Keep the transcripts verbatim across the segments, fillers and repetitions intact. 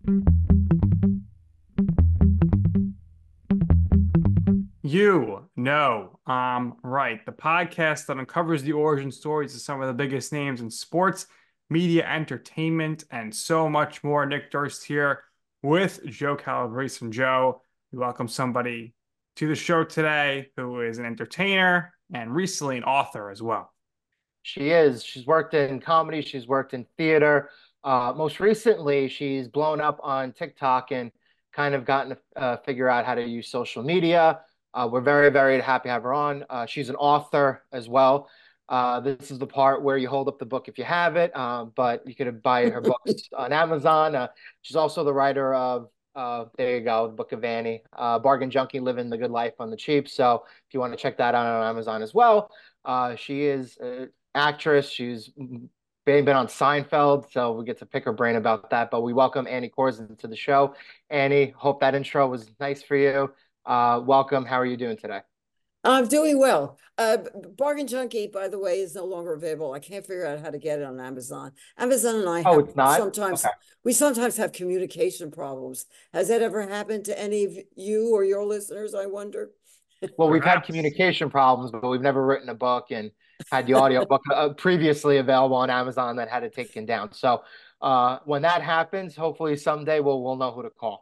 You know, um, right. The podcast that uncovers the origin stories of some of the biggest names in sports, media, entertainment, and so much more. Nick Durst here with Joe Calabrese. And Joe, we welcome somebody to the show today who is an entertainer and recently an author as well. She is. She's worked in comedy. She's worked in theater. Uh, most recently, she's blown up on TikTok and kind of gotten to uh, figure out how to use social media. Uh, we're very, very happy to have her on. Uh, she's an author as well. Uh, this is the part where you hold up the book if you have it, um, but you could buy her books on Amazon. Uh, she's also the writer of, uh, there you go, the Book of Annie, uh, Bargain Junkie, Living the Good Life on the Cheap. So if you want to check that out on Amazon as well. Uh, she is uh, actress. She's been, been on Seinfeld, so we get to pick her brain about that. But we welcome Annie Corson to the show. Annie, hope that intro was nice for you. Uh, welcome. How are you doing today? I'm doing well. Uh, Bargain Junkie, by the way, is no longer available. I can't figure out how to get it on Amazon. Amazon and I Oh, have it's not? sometimes Okay. we sometimes have communication problems. Has that ever happened to any of you or your listeners, I wonder? Well, we've had Perhaps. communication problems, but we've never written a book and had the audio book uh, previously available on Amazon that had it taken down. So uh, when that happens, hopefully someday we'll we'll know who to call.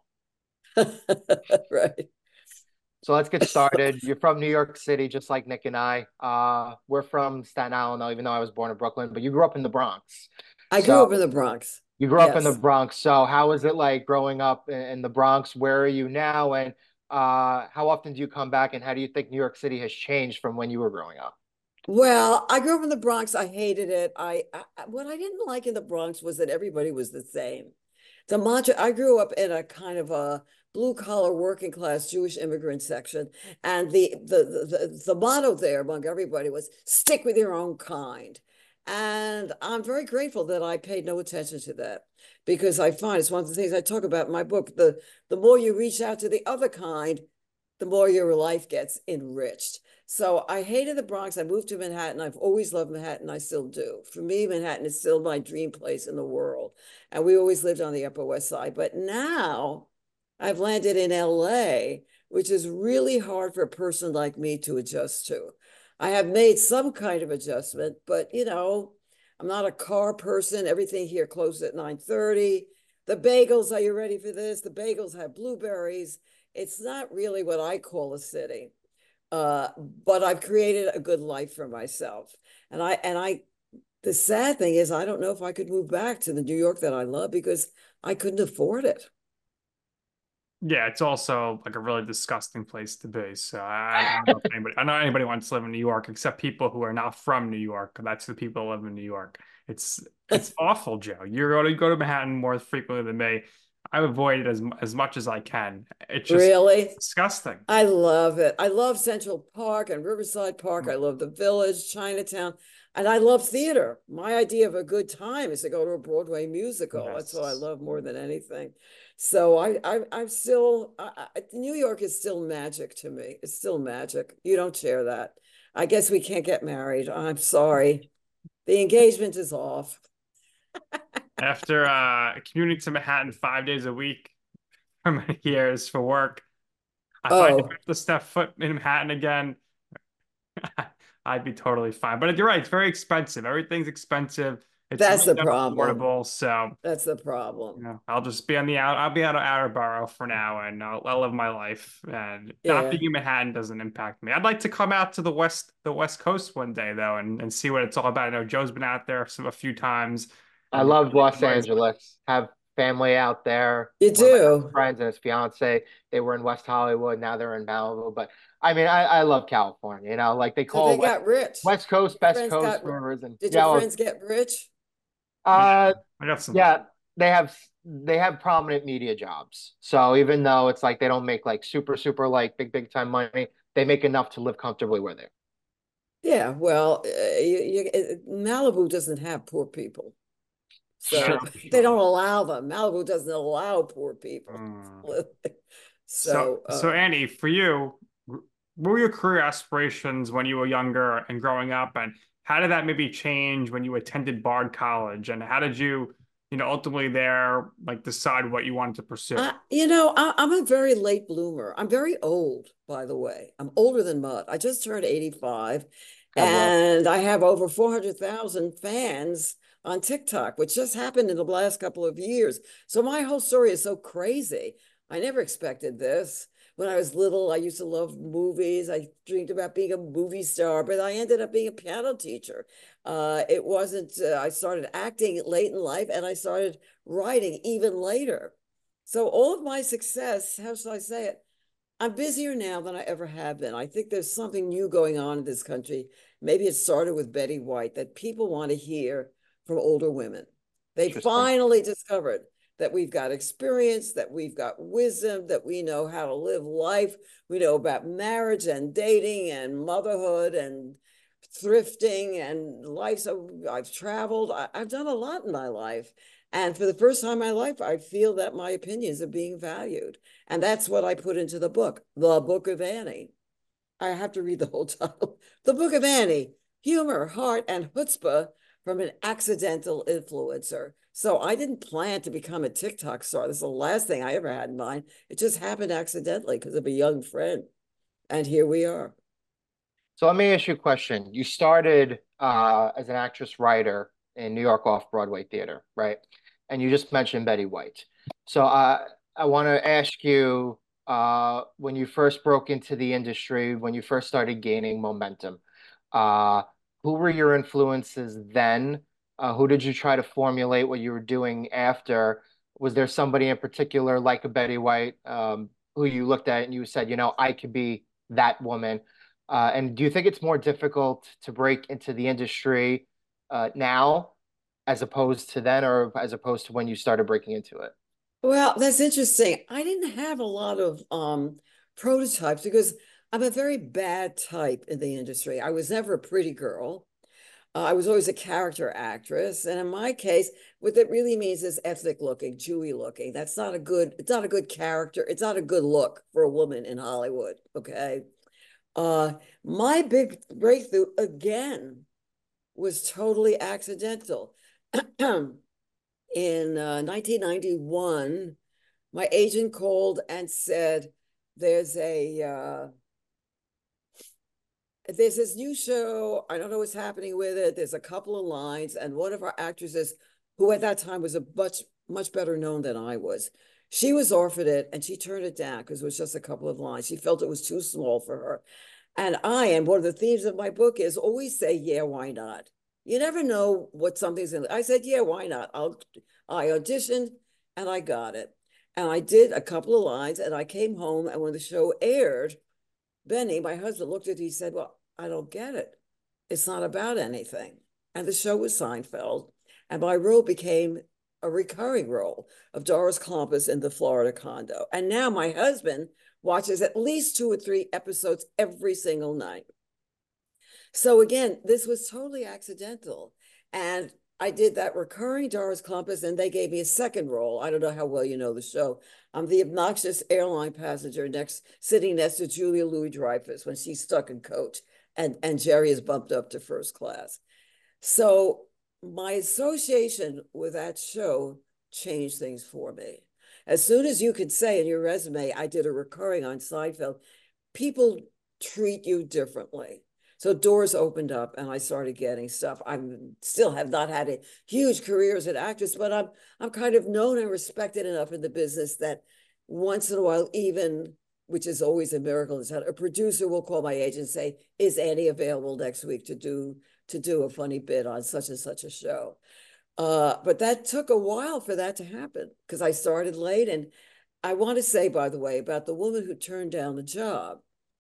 Right. So let's get started. You're from New York City, just like Nick and I. Uh, we're from Staten Island, though, even though I was born in Brooklyn, but you grew up in the Bronx. I grew So up in the Bronx. you grew up in the Yes. Bronx. So how is it like growing up in, in the Bronx? Where are you now? And uh, how often do you come back? And how do you think New York City has changed from when you were growing up? Well, I grew up in the Bronx. I hated it. I, I what I didn't like in the Bronx was that everybody was the same. The mantra, I grew up in a kind of a blue collar working class Jewish immigrant section. And the, the the the the motto there among everybody was stick with your own kind. And I'm very grateful that I paid no attention to that because I find it's one of the things I talk about in my book. The the more you reach out to the other kind, the more your life gets enriched. So I hated the Bronx. I moved to Manhattan. I've always loved Manhattan. I still do. For me, Manhattan is still my dream place in the world. And we always lived on the Upper West Side. But now I've landed in L A, which is really hard for a person like me to adjust to. I have made some kind of adjustment, but you know, I'm not a car person. Everything here closes at nine thirty. The bagels, are you ready for this? The bagels have blueberries. It's not really what I call a city. Uh, but I've created a good life for myself. And I and I the sad thing is I don't know if I could move back to the New York that I love because I couldn't afford it. Yeah, it's also like a really disgusting place to be. So I, I don't know if anybody, I know anybody wants to live in New York except people who are not from New York. That's the people who live in New York. It's it's awful, Joe. You go to you go to Manhattan more frequently than me. I avoid it as as much as I can. It's just Really? disgusting. I love it. I love Central Park and Riverside Park. I love the Village, Chinatown, and I love theater. My idea of a good time is to go to a Broadway musical. That's what I Yes. love more than anything. So I, I I'm still I, I, New York is still magic to me. It's still magic. You don't share that. I guess we can't get married. I'm sorry. The engagement is off. After uh commuting to Manhattan five days a week for many years for work, if I never Oh, have to step foot in Manhattan again, I'd be totally fine. But you're right, it's very expensive. Everything's expensive. It's that's really the problem. unaffordable. So, That's the you problem. know, I'll just be on the out. I'll be out of outer borough for now, and I'll, I'll live my life. And not Yeah. being in Manhattan doesn't impact me. I'd like to come out to the west, the West Coast one day though, and and see what it's all about. I know Joe's been out there some, a few times, I and loved really Los enjoys it. Angeles. Have family out there. You One of my best do. friends and his fiance, they were in West Hollywood. Now they're in Malibu. But I mean, I, I love California. You know, like they So they call West got rich. West Coast, Your best friends coast got, for a reason. did your Yeah, well, friends get rich? Yeah, uh, I got some. yeah, they have they have prominent media jobs. So even though it's like they don't make like super super like big big time money, they make enough to live comfortably where they're. Yeah, well, uh, you, you, uh, Malibu doesn't have poor people. That's So for they sure. don't allow them. Malibu doesn't allow poor people. Mm. So, So, so um, Annie, for you, what were your career aspirations when you were younger and growing up, and how did that maybe change when you attended Bard College, and how did you you know, ultimately there, like decide what you wanted to pursue? I, you know, I, I'm a very late bloomer. I'm very old, by the way. I'm older than Mud. I just turned eighty-five, God bless. and I have over four hundred thousand fans on TikTok, which just happened in the last couple of years. So my whole story is so crazy. I never expected this. When I was little, I used to love movies. I dreamed about being a movie star, but I ended up being a piano teacher. Uh, it wasn't, uh, I started acting late in life, and I started writing even later. So all of my success, how should I say it? I'm busier now than I ever have been. I think there's something new going on in this country. Maybe it started with Betty White, that people want to hear from older women. They Interesting. finally discovered that we've got experience, that we've got wisdom, that we know how to live life. We know about marriage and dating and motherhood and thrifting and life. So I've traveled. I, I've done a lot in my life. And for the first time in my life, I feel that my opinions are being valued. And that's what I put into the book, The Book of Annie. I have to read the whole title. The Book of Annie, Humor, Heart, and Chutzpah from an Accidental Influencer. So I didn't plan to become a TikTok star. This is the last thing I ever had in mind. It just happened accidentally because of a young friend. And here we are. So let me ask you a question. You started uh, as an actress writer in New York Off-Broadway theater, right? And you just mentioned Betty White. So uh, I want to ask you, uh, when you first broke into the industry, when you first started gaining momentum, uh, who were your influences then? Uh, who did you try to formulate what you were doing after? Was there somebody in particular, like a Betty White, um, who you looked at and you said, you know, I could be that woman? Uh, and do you think it's more difficult to break into the industry uh, now as opposed to then, or as opposed to when you started breaking into it? Well, that's interesting. I didn't have a lot of um, prototypes because I'm a very bad type in the industry. I was never a pretty girl. Uh, I was always a character actress. And in my case, what it really means is ethnic looking, Jewy looking. That's not a good, it's not a good character. It's not a good look for a woman in Hollywood. Okay. Uh, my big breakthrough again was totally accidental. In uh, nineteen ninety-one, my agent called and said, there's a uh, there's this new show. I don't know what's happening with it. There's a couple of lines, and one of our actresses, who at that time was a much much better known than I was, she was offered it and she turned it down because it was just a couple of lines. She felt it was too small for her. And I, and one of the themes of my book is always say, yeah, why not? You never know what something's in. I said, yeah, why not? I'll, I auditioned and I got it. And I did a couple of lines and I came home. And when the show aired, Benny, my husband, looked at it. He said, well, I don't get it. It's not about anything. And the show was Seinfeld. And my role became a recurring role of Doris Columbus in the Florida condo. And now my husband watches at least two or three episodes every single night. So again, this was totally accidental. And I did that recurring Doris Columbus, and they gave me a second role. I don't know how well you know the show. I'm the obnoxious airline passenger next, sitting next to Julia Louis-Dreyfus when she's stuck in coach, and, and Jerry is bumped up to first class. So my association with that show changed things for me. As soon as you could say in your resume, I did a recurring on Seinfeld, people treat you differently. So doors opened up and I started getting stuff. I still have not had a huge career as an actress, but I'm I'm kind of known and respected enough in the business that once in a while, even, which is always a miracle, is that a producer will call my agent and say, is Annie available next week to do to do a funny bit on such and such a show? Uh, but that took a while for that to happen because I started late. And I want to say, by the way, about the woman who turned down the job.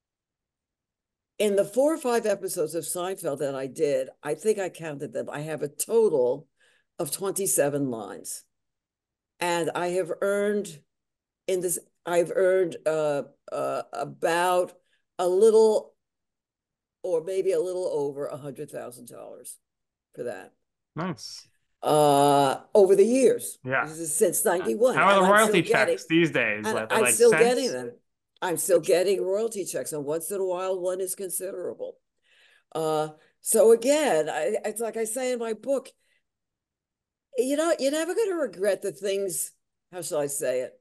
In the four or five episodes of Seinfeld that I did, I think I counted them. I have a total of twenty-seven lines. And I have earned in this, I've earned uh, uh, about a little or maybe a little over a hundred thousand dollars for that. Nice. Uh, over the years. Yeah. This is since ninety-one. How are And the I'm royalty still getting, checks these days? and Like, they're I'm like still cents? getting them. I'm still getting royalty checks, and once in a while, one is considerable. Uh, so again, I, it's like I say in my book, you know, you're never going to regret the things, how shall I say it?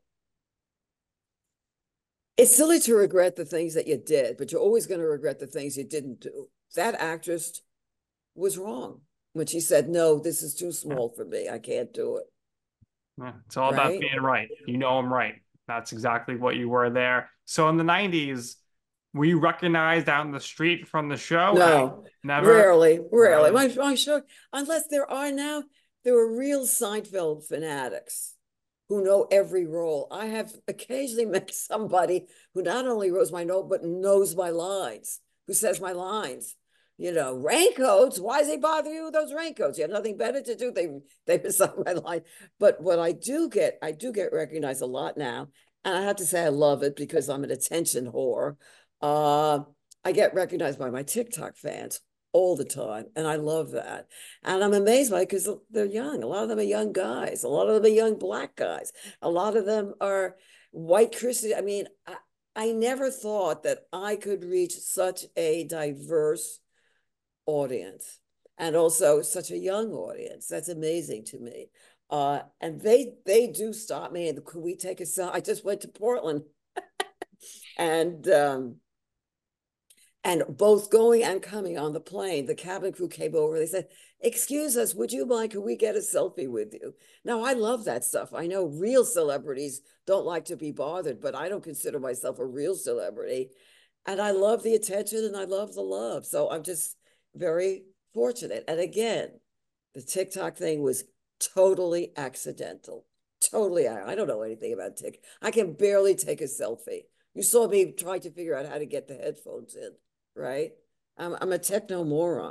It's silly to regret the things that you did, but you're always going to regret the things you didn't do. That actress was wrong when she said, no, this is too small for me. I can't do it. Yeah, it's all about Right? being right. You know I'm right. That's exactly what you were there. So in the nineties, were you recognized out in the street from the show? No, Never. rarely, rarely. Really? My, my show, unless there are now, there are real Seinfeld fanatics who know every role. I have occasionally met somebody who not only knows my note, but knows my lines, who says my lines. You know, raincoats. Why does he bother you with those raincoats? You have nothing better to do. They they beside my line. But what I do get, I do get recognized a lot now, and I have to say I love it because I'm an attention whore. Uh, I get recognized by my TikTok fans all the time, and I love that. And I'm amazed by it because they're young. A lot of them are young guys. A lot of them are young black guys. A lot of them are white Christian. I mean, I, I never thought that I could reach such a diverse audience and also such a young audience. That's amazing to me. Uh, and they they do stop me and could we take a selfie? I just went to Portland and um, and both going and coming on the plane, the cabin crew came over. They said, excuse us, would you mind, could we get a selfie with you? Now, I love that stuff. I know real celebrities don't like to be bothered, but I don't consider myself a real celebrity. And I love the attention and I love the love. So I'm just very fortunate. And again, the TikTok thing was totally accidental. Totally. I don't know anything about TikTok. I can barely take a selfie. You saw me trying to figure out how to get the headphones in, right? I'm, I'm a techno moron.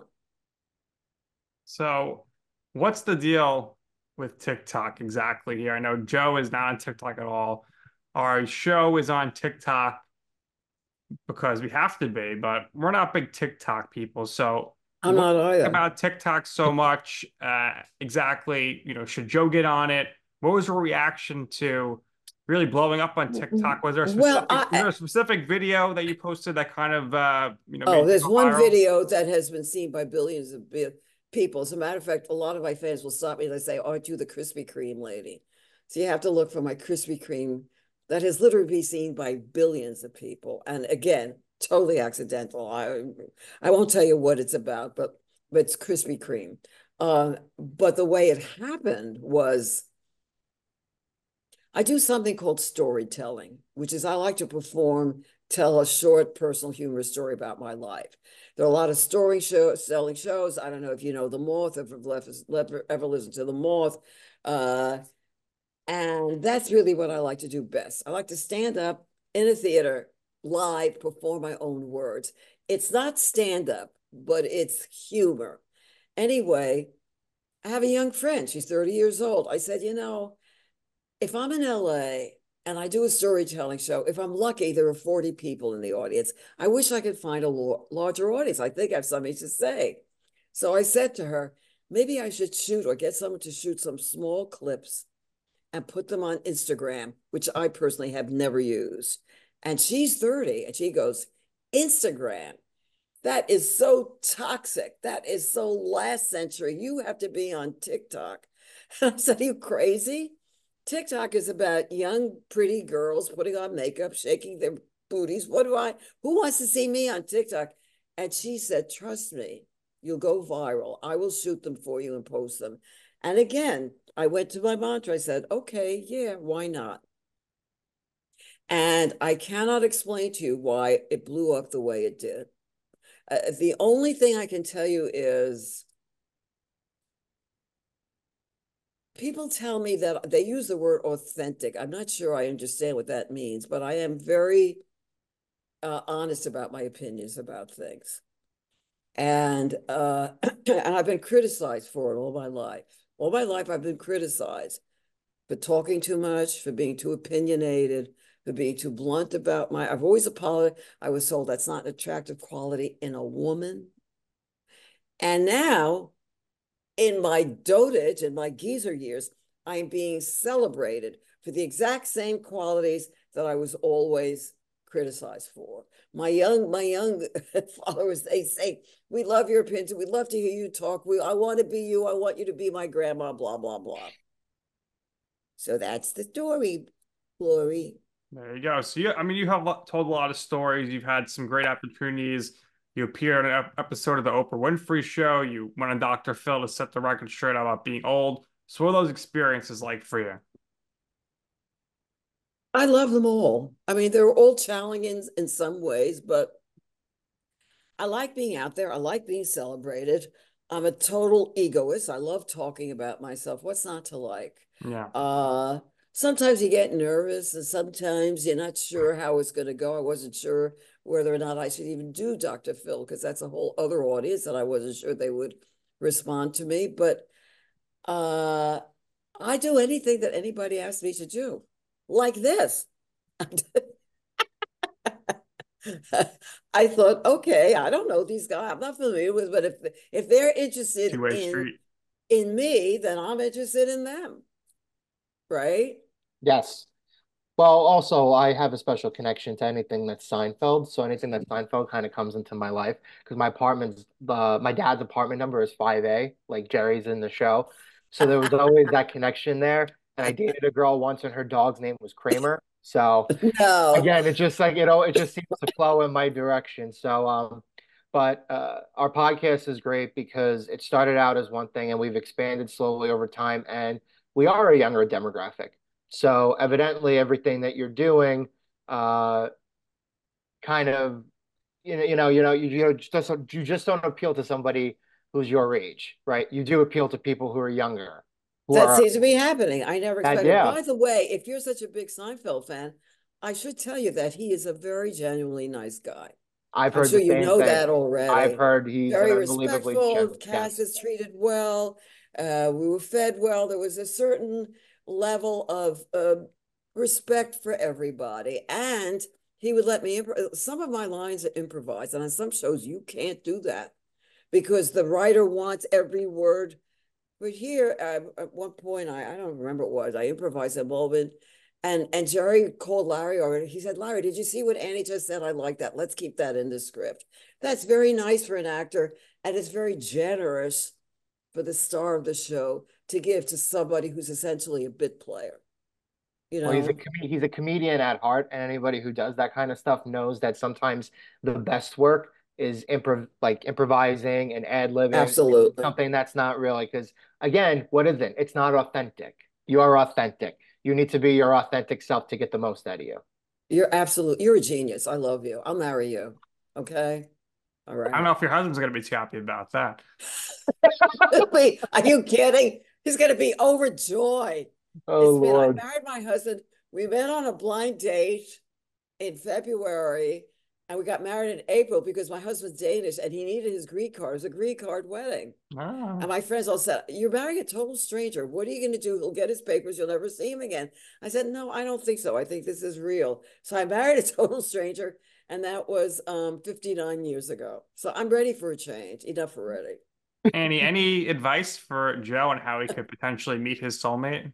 So, what's the deal with TikTok exactly here? I know Joe is not on TikTok at all. Our show is on TikTok because we have to be, but we're not big TikTok people. So, I'm what not either. about TikTok so much? Uh, exactly, you know, should Joe get on it? What was your reaction to really blowing up on TikTok? Was there a Well, specific was I, there a specific video that you posted that kind of uh, you know, oh, made you there's go one viral? video that has been seen by billions of people. As a matter of fact, a lot of my fans will stop me and they say, aren't you the Krispy Kreme lady? So you have to look for my Krispy Kreme that has literally been seen by billions of people. And again, totally accidental. I I won't tell you what it's about, but, but it's Krispy Kreme. Uh, but the way it happened was I do something called storytelling, which is I like to perform, tell a short personal humor story about my life. There are a lot of story shows, selling shows. I don't know if you know The Moth, if you've ever, ever listened to The Moth. Uh, and that's really what I like to do best. I like to stand up in a theater, live, perform my own words. It's not stand up, but it's humor. Anyway, I have a young friend. She's thirty years old. I said, you know, if I'm in L A and I do a storytelling show, if I'm lucky, there are forty people in the audience. I wish I could find a larger audience. I think I have something to say. So I said to her, maybe I should shoot or get someone to shoot some small clips and put them on Instagram, which I personally have never used. And she's thirty and she goes, Instagram? That is so toxic. That is so last century. You have to be on TikTok. I said, are you crazy? TikTok is about young, pretty girls putting on makeup, shaking their booties. What do I, who wants to see me on TikTok? And she said, trust me, you'll go viral. I will shoot them for you and post them. And again, I went to my mantra. I said, okay, yeah, why not? And I cannot explain to you why it blew up the way it did. Uh, the only thing I can tell you is people tell me that they use the word authentic. I'm not sure I understand what that means, but I am very uh, honest about my opinions about things. And uh, and I've been criticized for it all my life. All my life, I've been criticized for talking too much, for being too opinionated, for being too blunt about my. I've always apologized. I was told that's not an attractive quality in a woman. And now, in my dotage and my geezer years, I'm being celebrated for the exact same qualities that I was always criticized for. My young, my young followers, they say, we love your opinions. We'd love to hear you talk. We, I want to be you. I want you to be my grandma, blah, blah, blah. So that's the story, Lori. There you go. So you, I mean, you have told a lot of stories. You've had some great opportunities. You appeared on an episode of the Oprah Winfrey Show. You went on doctor Phil to set the record straight about being old. So what are those experiences like for you? I love them all. I mean, they're all challenging in some ways, but I like being out there. I like being celebrated. I'm a total egoist. I love talking about myself. What's not to like? Yeah. Uh, sometimes you get nervous and sometimes you're not sure how it's going to go. I wasn't sure whether or not I should even do doctor Phil because that's a whole other audience that I wasn't sure they would respond to me. But uh, I do anything that anybody asks me to do, like this. I thought, okay, I don't know these guys. I'm not familiar with, but if if they're interested Two-way in street. in me, then I'm interested in them. Right? Yes. Well, also, I have a special connection to anything that's Seinfeld. So anything that's Seinfeld kind of comes into my life because my apartment's uh, my dad's apartment number is five A, like Jerry's in the show. So there was always that connection there. And I dated a girl once, and her dog's name was Kramer. So No. again, it's just like, you know, it just seems to flow in my direction. So, um, but uh, our podcast is great because it started out as one thing and we've expanded slowly over time, and we are a younger demographic. So evidently everything that you're doing, uh, kind of, you know, you know, you know, you, you know, just, you just don't appeal to somebody who's your age, right? You do appeal to people who are younger, who That are seems to be happening. I never that, expected. yeah. By the way, if you're such a big Seinfeld fan, I should tell you that he is a very genuinely nice guy. I've I'm heard sure the you same know thing. that already. I've heard he's an Very unbelievably respectful. generous Cass guy. is treated well. Uh, we were fed well. There was a certain level of uh, respect for everybody. And he would let me, imp- some of my lines are improvised. And on some shows, you can't do that because the writer wants every word. But here, uh, at one point, I, I don't remember what it was. I improvised a moment. And, and Jerry called Larry over. He said, Larry, did you see what Annie just said? I like that. Let's keep that in the script. That's very nice for an actor. And it's very generous for the star of the show to give to somebody who's essentially a bit player. You know, Well, he's a com- he's a comedian at heart, and anybody who does that kind of stuff knows that sometimes the best work is improv like improvising and ad-libbing absolutely. something that's not really, because again, what is it? It's not authentic. You are authentic. You need to be your authentic self to get the most out of you. You're absolute. You're a genius. I love you. I'll marry you. Okay. All right. I don't know if your husband's going to be too happy about that. Wait, are you kidding? He's going to be overjoyed. Oh, Been, Lord. I married my husband. We met on a blind date in February, and we got married in April because my husband's Danish and he needed his green card. It was a green card wedding. Oh. And my friends all said, you're marrying a total stranger. What are you going to do? He'll get his papers. You'll never see him again. I said, no, I don't think so. I think this is real. So I married a total stranger, and that was um, fifty-nine years ago. So I'm ready for a change. Enough already. Annie, any advice for Joe on how he could potentially meet his soulmate?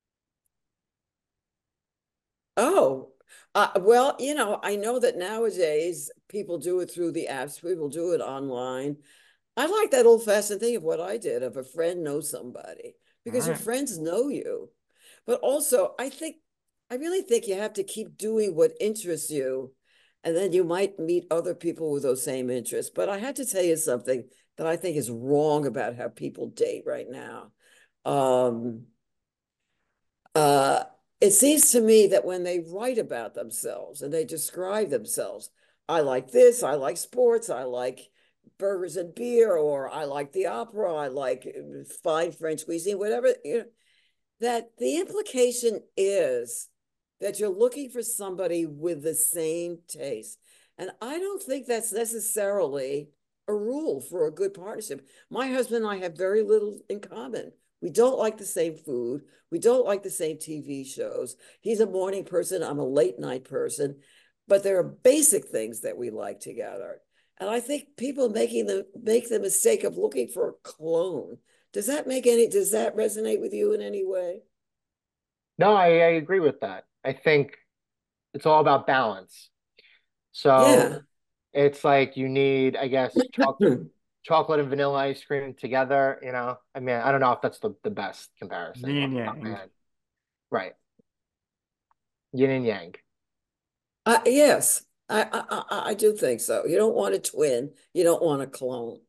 Oh, uh, well, you know, I know that nowadays people do it through the apps, people do it online. I like that old-fashioned thing of what I did, of a friend knows somebody, because your Right. friends know you. But also, I think, I really think you have to keep doing what interests you, and then you might meet other people with those same interests. But I had to tell you something that I think is wrong about how people date right now. Um, uh, it seems to me that when they write about themselves and they describe themselves, I like this, I like sports, I like burgers and beer, or I like the opera, I like uh, fine French cuisine, whatever, you know, that the implication is that you're looking for somebody with the same taste. And I don't think that's necessarily a rule for a good partnership. My husband and I have very little in common. We don't like the same food. We don't like the same T V shows. He's a morning person. I'm a late night person. But there are basic things that we like together. And I think people making the make the mistake of looking for a clone. Does that make any, does that resonate with you in any way? No, I, I agree with that. I think it's all about balance. So Yeah. it's like you need, I guess, chocolate, chocolate and vanilla ice cream together. You know, I mean, I don't know if that's the, the best comparison off Yin the top of my yang. head. Right. Yin and yang. Uh, yes, I, I I I do think so. You don't want a twin. You don't want a clone.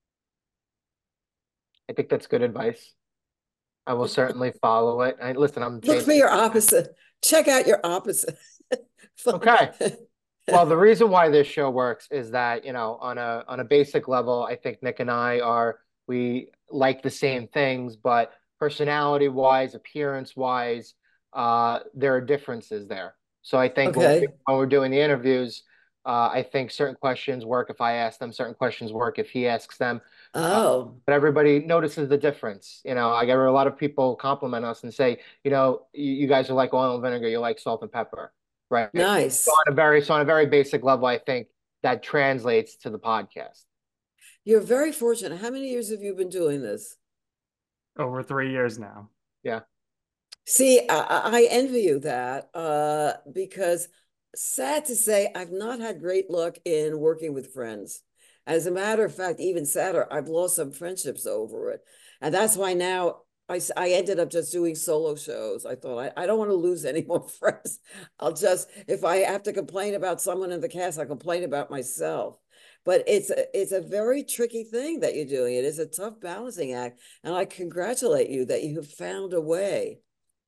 I think that's good advice. I will certainly follow it. I, listen, I'm Look changing. for your opposite. Check out your opposite. Okay. Well, the reason why this show works is that, you know, on a on a basic level, I think Nick and I are we like the same things, but personality wise, appearance wise, uh, there are differences there. So I think when we, Okay. when we're doing the interviews, uh, I think certain questions work if I ask them, certain questions work if he asks them. Uh, Oh, but everybody notices the difference. You know, I get a lot of people compliment us and say, you know, you, you guys are like oil and vinegar, you like salt and pepper, right? So nice. on a very so on a very basic level, I think that translates to the podcast. You're very fortunate. How many years have you been doing this? Over three years now. Yeah. See, I, I envy you that uh, because sad to say, I've not had great luck in working with friends. As a matter of fact, even sadder, I've lost some friendships over it. And that's why now I, I ended up just doing solo shows. I thought, I, I don't want to lose any more friends. I'll just, if I have to complain about someone in the cast, I complain about myself. But it's a, it's a very tricky thing that you're doing. It is a tough balancing act. And I congratulate you that you have found a way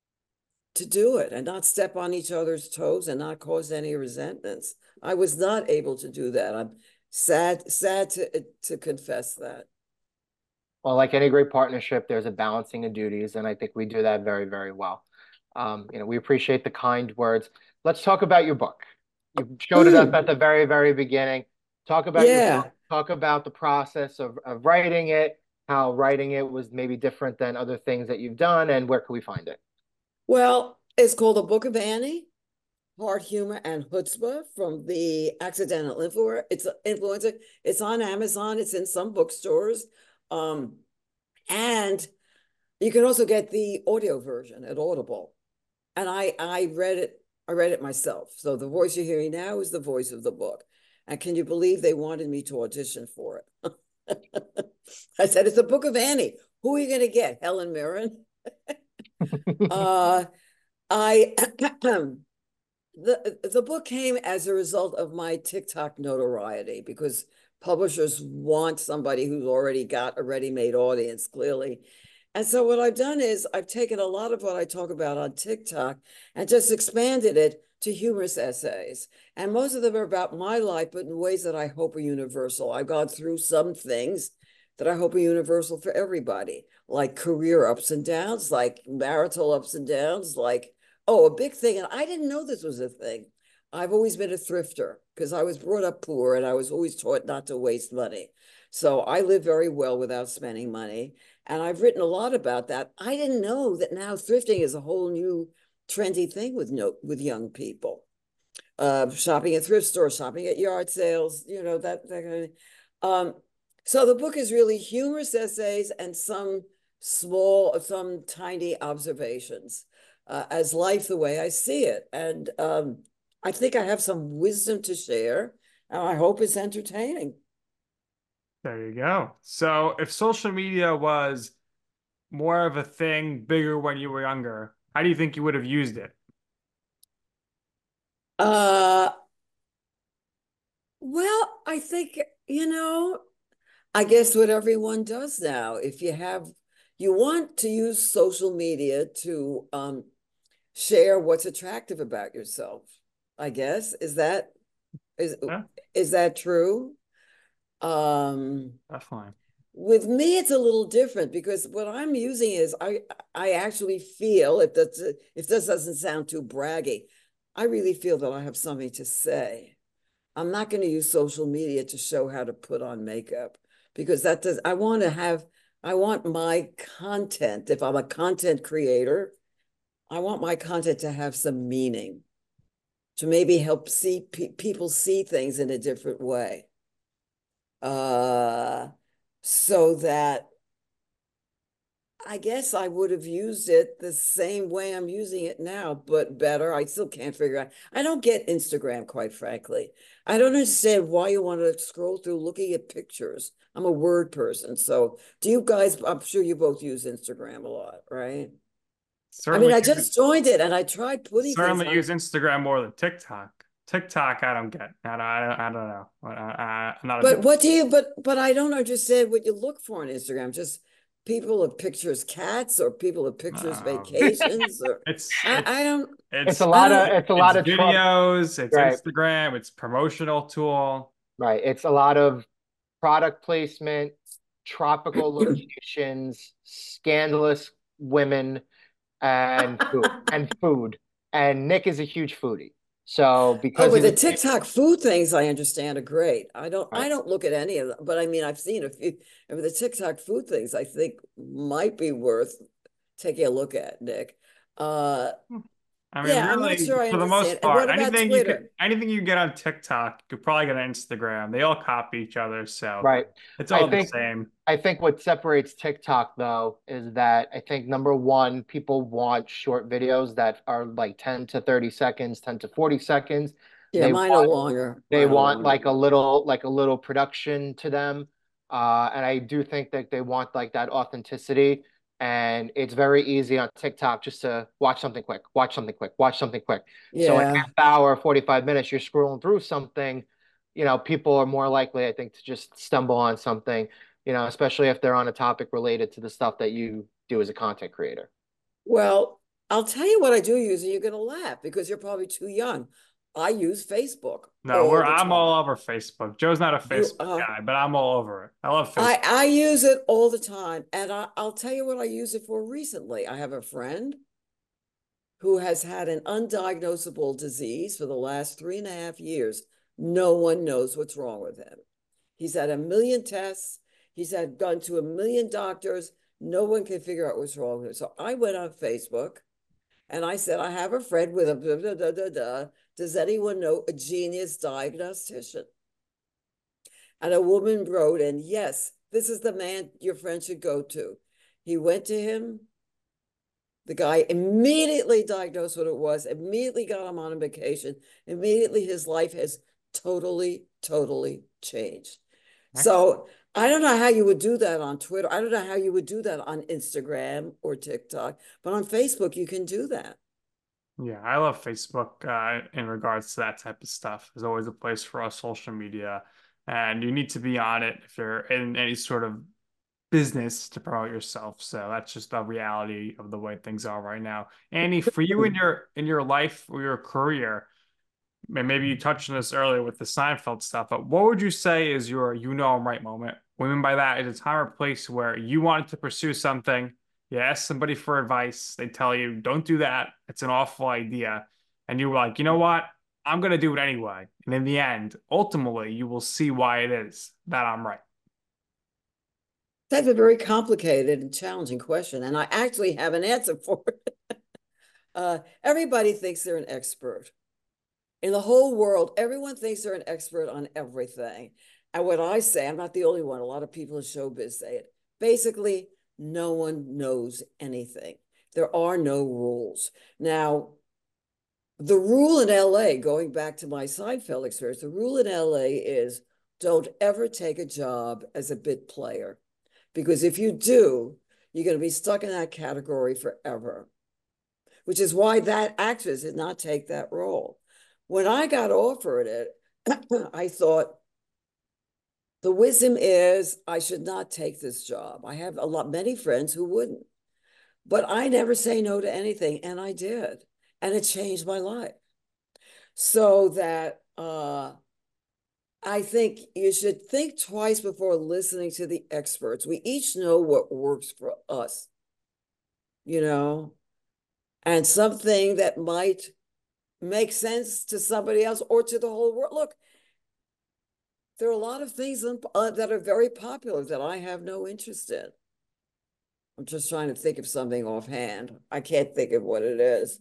to do it and not step on each other's toes and not cause any resentments. I was not able to do that. I'm sad, sad to to confess that. Well, like any great partnership, there's a balancing of duties, and I think we do that very, very well. Um, you know, we appreciate the kind words. Let's talk about your book. You showed it up Mm, at the very, very beginning. Talk about your book. yeah. Talk about the process of, of writing it, how writing it was maybe different than other things that you've done, and where can we find it? Well, it's called The Book of Annie, Hard Humor and Chutzpah from the Accidental Influencer. It's influencer. It's on Amazon. It's in some bookstores. Um, and you can also get the audio version at Audible. And I I read it, I read it myself. So the voice you're hearing now is the voice of the book. And can you believe they wanted me to audition for it? I said, it's the Book of Annie. Who are you going to get? Helen Mirren? uh, I the the book came as a result of my TikTok notoriety because publishers want somebody who's already got a ready-made audience, clearly. And so what I've done is I've taken a lot of what I talk about on TikTok and just expanded it to humorous essays. And most of them are about my life, but in ways that I hope are universal. I've gone through some things that I hope are universal for everybody, like career ups and downs, like marital ups and downs, like, oh, a big thing. And I didn't know this was a thing. I've always been a thrifter because I was brought up poor and I was always taught not to waste money. So I live very well without spending money. And I've written a lot about that. I didn't know that now thrifting is a whole new trendy thing with no, with young people. Uh, shopping at thrift stores, shopping at yard sales, you know, that, that kind of um, so the book is really humorous essays and some small, some tiny observations uh, as life the way I see it. And um, I think I have some wisdom to share, and I hope it's entertaining. There you go. So if social media was more of a thing, bigger when you were younger, how do you think you would have used it? Uh, well, I think, you know, I guess what everyone does now, if you have, you want to use social media to um, share what's attractive about yourself, I guess. Is that is Yeah, is that true? Um, definitely. with me, it's a little different because what I'm using is I I actually feel if that's if this doesn't sound too braggy, I really feel that I have something to say. I'm not going to use social media to show how to put on makeup because that does, I want to have, I want my content, if I'm a content creator, I want my content to have some meaning, to maybe help see pe people see things in a different way. Uh, so that I guess I would have used it the same way I'm using it now, but better. I still can't figure out. I don't get Instagram, quite frankly. I don't understand why you want to scroll through looking at pictures. I'm a word person. So do you guys, I'm sure you both use Instagram a lot, right? I mean, Certainly, I just joined it and I tried putting things certainly on. use Instagram more than TikTok. TikTok, I don't get. I don't, I don't, I don't know. I, I, I'm not a But big. what do you, but, but I don't understand what you look for on Instagram. Just people of pictures cats or people of pictures Um, vacations or it's I, I it's don't, It's a it's I lot of don't, it's a it's lot of Trump, videos, it's right? Instagram, it's promotional tool. Right. It's a lot of product placement, tropical locations, scandalous women, and food and food. And Nick is a huge foodie. So oh, because but he's the a big, TikTok food things I understand are great. I don't right, I don't look at any of them, but I mean I've seen a few of the TikTok food things I think might be worth taking a look at, Nick. Uh I mean, yeah, I'm not really, sure I for the understand. most And part, what about anything you Twitter? could anything you get on TikTok, you could probably get on Instagram. They all copy each other, so right. it's I all the think same. I think what separates TikTok though is that I think number one, people want short videos that are like ten to thirty seconds, ten to forty seconds. Yeah, They mine are want longer. they Mine are want longer. like a little like a little production to them. Uh, and I do think that they want like that authenticity. And it's very easy on TikTok just to watch something quick, watch something quick, watch something quick. So in Yeah. half hour, forty-five minutes, you're scrolling through something, you know, people are more likely, I think, to just stumble on something, you know, especially if they're on a topic related to the stuff that you do as a content creator. Well, I'll tell you what I do use, and you're gonna laugh because you're probably too young. I use Facebook No, we're all the I'm all time. over Facebook. Joe's not a You Facebook uh guy, but I'm all over it. I love Facebook. I I use it all the time, and I, I'll tell you what I use it for recently. I have a friend who has had an undiagnosable disease for the last three and a half years. No one knows what's wrong with him. He's had a million tests. He's had gone to a million doctors. No one can figure out what's wrong with him. So I went on Facebook and I said, I have a friend with a da, da, da, da, da. Does anyone know a genius diagnostician? And a woman wrote, and yes, this is the man your friend should go to. He went to him. The guy immediately diagnosed what it was, immediately got him on a vacation. Immediately his life has totally, totally changed. So I don't know how you would do that on Twitter. I don't know how you would do that on Instagram or TikTok, but on Facebook, you can do that. Yeah, I love Facebook uh, in regards to that type of stuff. There's always a place for us social media, and you need to be on it if you're in any sort of business to promote yourself. So that's just the reality of the way things are right now. Annie, for you in your in your life or your career, and maybe you touched on this earlier with the Seinfeld stuff, but what would you say is your you know I'm right moment? What I mean by that is a time or place where you wanted to pursue something, you ask somebody for advice, they tell you, don't do that, it's an awful idea. And you were like, you know what? I'm going to do it anyway. And in the end, ultimately, you will see why it is that I'm right. That's a very complicated and challenging question, and I actually have an answer for it. Uh, everybody thinks they're an expert. In the whole world, everyone thinks they're an expert on everything. And what I say, I'm not the only one, a lot of people in showbiz say it. Basically, no one knows anything. There are no rules. Now, the rule in L A, going back to my Seinfeld experience, the rule in L A is don't ever take a job as a bit player. Because if you do, you're going to be stuck in that category forever, which is why that actress did not take that role. When I got offered it, I thought the wisdom is I should not take this job. I have a lot, many friends who wouldn't, but I never say no to anything, and I did, and it changed my life. So that uh, I think you should think twice before listening to the experts. We each know what works for us, you know, and something that might make sense to somebody else or to the whole world. Look, there are a lot of things uh, that are very popular that I have no interest in. I'm just trying to think of something offhand. I can't think of what it is.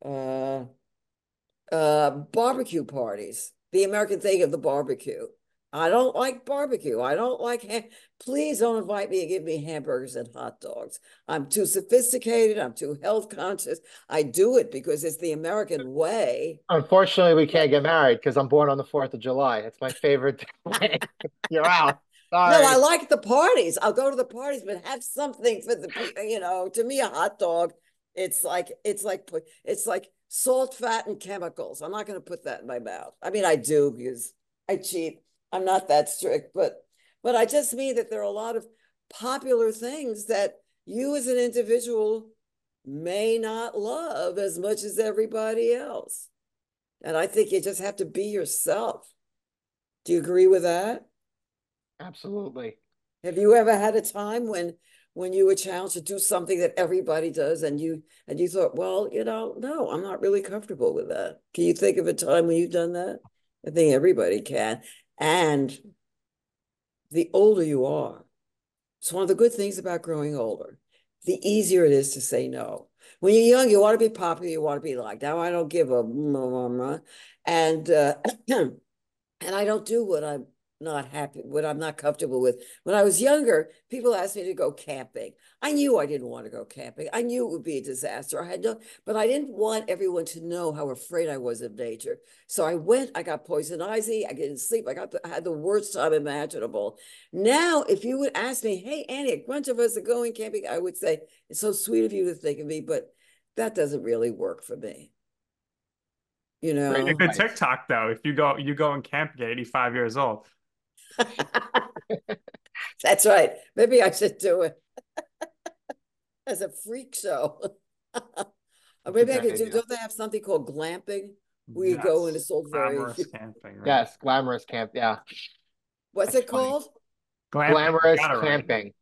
Uh, uh, barbecue parties, the American thing of the barbecue. I don't like barbecue. I don't like ham. Please don't invite me and give me hamburgers and hot dogs. I'm too sophisticated. I'm too health conscious. I do it because it's the American way. Unfortunately, we can't get married because I'm born on the fourth of July. It's my favorite day. You're out. No, I Sorry. like the parties. I'll go to the parties, but have something for the people. You know, to me, a hot dog, it's like it's like it's like salt, fat, and chemicals. I'm not going to put that in my mouth. I mean, I do because I cheat. I'm not that strict, but but I just mean that there are a lot of popular things that you as an individual may not love as much as everybody else. And I think you just have to be yourself. Do you agree with that? Absolutely. Have you ever had a time when when you were challenged to do something that everybody does and you and you thought, well, you know, no, I'm not really comfortable with that. Can you think of a time when you've done that? I think everybody can. And the older you are, it's one of the good things about growing older. The easier it is to say no. When you're young, you want to be popular, you want to be liked. Now I don't give a and uh, and I don't do what I'm not happy, what I'm not comfortable with. When I was younger, people asked me to go camping. I knew I didn't want to go camping. I knew it would be a disaster. I had no, but I didn't want everyone to know how afraid I was of nature. So I went, I got poison ivy, I didn't sleep, I got the, I had the worst time imaginable. Now, if you would ask me, hey, Annie, a bunch of us are going camping, I would say, it's so sweet of you to think of me, but that doesn't really work for me. You Great A know? good advice. TikTok though. If you go you go and camp at eighty-five years old. That's right. Maybe I should do it as a freak show. Or That's a maybe I great could do, idea. don't they have something called glamping? Where you go into Yes. Salisbury. Glamorous camping, right? Yes, glamorous camp. Yeah, What's that's it funny. called? Glamping. You Glamorous got it right. camping.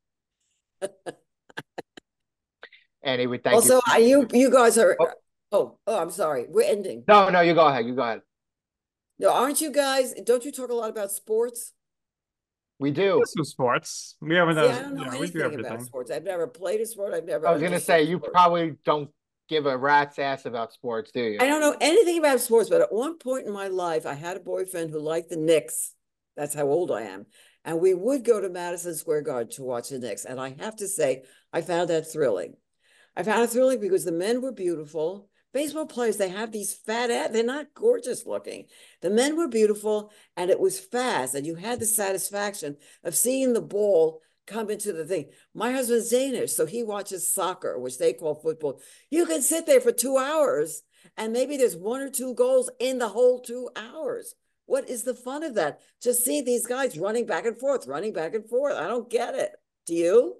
Annie, we thank you. Also, are you you guys are Oh, oh oh I'm sorry. We're ending. no, no, you go ahead. You go ahead. No, aren't you guys, don't you talk a lot about sports? We do. Some sports. We haven't See, I done, don't know yeah, we do anything about everything. sports. I've never played a sport. I've never I was gonna say understood you sports. probably don't give a rat's ass about sports, do you? I don't know anything about sports, but at one point in my life, I had a boyfriend who liked the Knicks. That's how old I am. And we would go to Madison Square Garden to watch the Knicks. And I have to say, I found that thrilling. I found it thrilling because the men were beautiful. Baseball players, they have these fat ass, they're not gorgeous looking. The men were beautiful and it was fast. And you had the satisfaction of seeing the ball come into the thing. My husband's Danish, so he watches soccer, which they call football. You can sit there for two hours and maybe there's one or two goals in the whole two hours. What is the fun of that? Just see these guys running back and forth, running back and forth. I don't get it. Do you?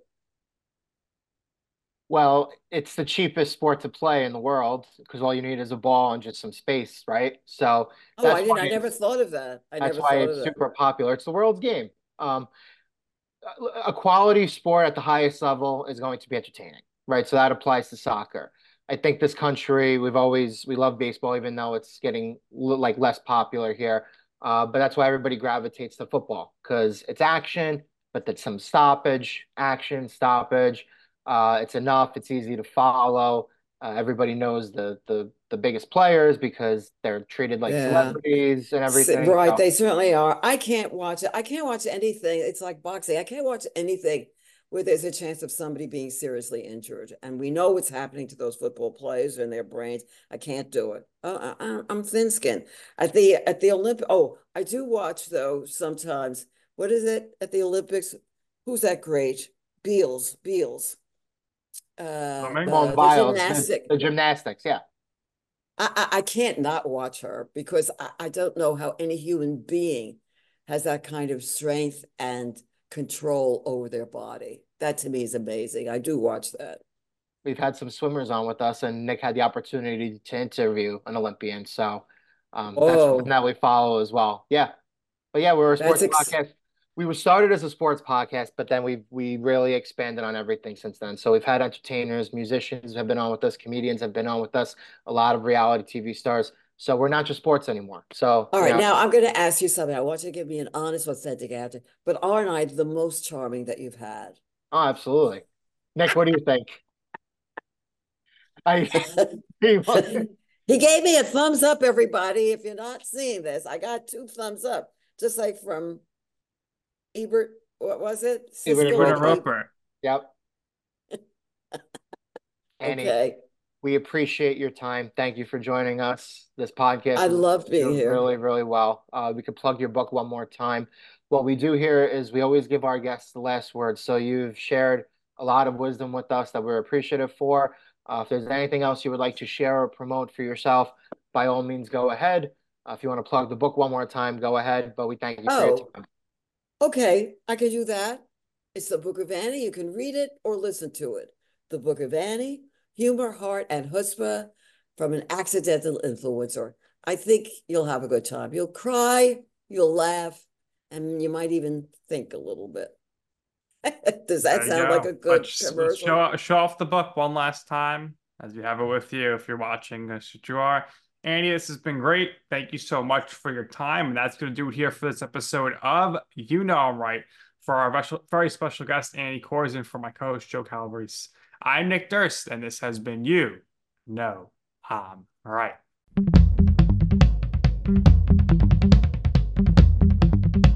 Well, it's the cheapest sport to play in the world because all you need is a ball and just some space, right? So Oh, that's I didn't. why I never it's thought of that. I that's never why thought of it's that. super popular. It's the world's game. Um, a quality sport at the highest level is going to be entertaining, right? So that applies to soccer. I think this country, we've always we love baseball, even though it's getting like less popular here. Uh, but that's why everybody gravitates to football because it's action, but there's some stoppage, action, stoppage. Uh, it's enough. It's easy to follow. Uh, everybody knows the the the biggest players because they're treated like Yeah. celebrities and everything. Right, So they certainly are. I can't watch it. I can't watch anything. It's like boxing. I can't watch anything where there's a chance of somebody being seriously injured. And we know what's happening to those football players and their brains. I can't do it. Uh, I, I'm thin-skinned. At the at the Olympic. Oh, I do watch though sometimes. What is it at the Olympics? Who's that great? Beals, Beals. Uh, Swimming? Simone the the Biles, the, gymnastic. the gymnastics, yeah. I, I, can't not watch her because I, I don't know how any human being has that kind of strength and control over their body. That to me is amazing. I do watch that. We've had some swimmers on with us, and Nick had the opportunity to interview an Olympian. So um, that's something Oh, that we follow as well. Yeah. But yeah, we're a that's sports ex podcast. We were started as a sports podcast, but then we we really expanded on everything since then. So we've had entertainers, musicians have been on with us, comedians have been on with us, a lot of reality T V stars. So we're not just sports anymore. So, all you right. know, Now I'm going to ask you something. I want you to give me an honest, authentic answer. But aren't I the most charming that you've had? oh, absolutely. Nick, what do you think? I he was- He gave me a thumbs up, everybody. If you're not seeing this, I got two thumbs up. just like from Ebert, what was it? Ebert and Siskel and Ebert Roper. Ebert. Roper. Yep. Annie, Okay. we appreciate your time. Thank you for joining us. This podcast I is love being doing here. really, really well. Uh, we could plug your book one more time. What we do here is we always give our guests the last word. So you've shared a lot of wisdom with us that we're appreciative for. Uh, if there's anything else you would like to share or promote for yourself, by all means, go ahead. Uh, if you want to plug the book one more time, go ahead. But we thank you for your Oh, time. okay. I can do that. It's the Book of Annie. You can read it or listen to it. The Book of Annie, Humor, Heart, and Chutzpah from an Accidental Influencer. I think you'll have a good time. You'll cry, you'll laugh, and you might even think a little bit. Does that There you sound go. like a good Let's, let's commercial? show, show off the book one last time as we have it with you if you're watching this, which you are. Annie, this has been great. Thank you so much for your time. And that's going to do it here for this episode of You Know I'm Right. For our special, very special guest, Annie Korsen, for my co-host, Joe Calabrese. I'm Nick Durst, and this has been You Know I'm Right.